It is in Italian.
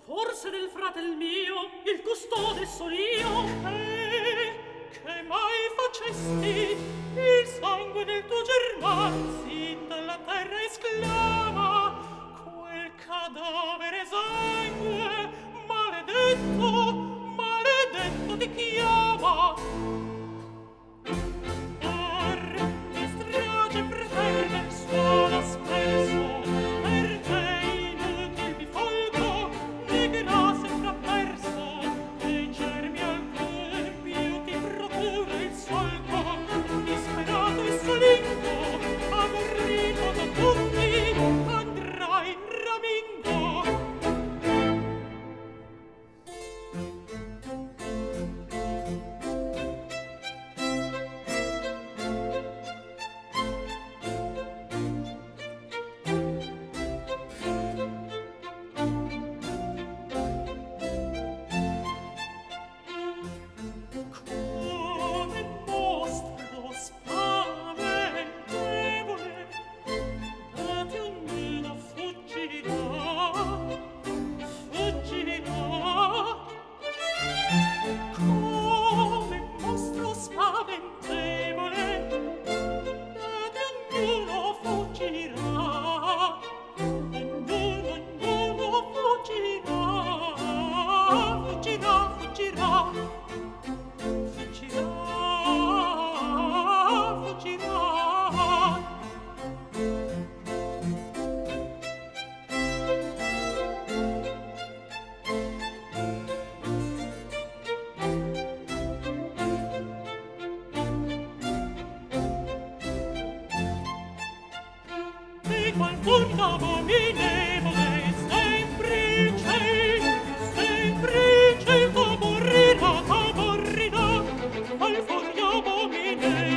forse del fratel mio, il custode son io. Che mai facesti il sangue del tuo german sin dalla terra esclama, quel cadavere sangue, maledetto, maledetto ti chiama. Or di strage prefer del suolo asperso, per te inutil bifolco, negherà sempre apperso, e germi al cuore più ti procura il solco, disperato e solingo, aborrito da tutti, andrai ramingo. Come mostro spaventevole, da te ognuno fuggirà, fuggirà. Come mostro spaventevole, da te ognuno fuggirà, ognuno fuggirà, fuggirà, fuggirà. Fuggirà, fuggirà. Di qualcun abominevole semplice t'aborrirà, t'aborrirà, al foglio abominevole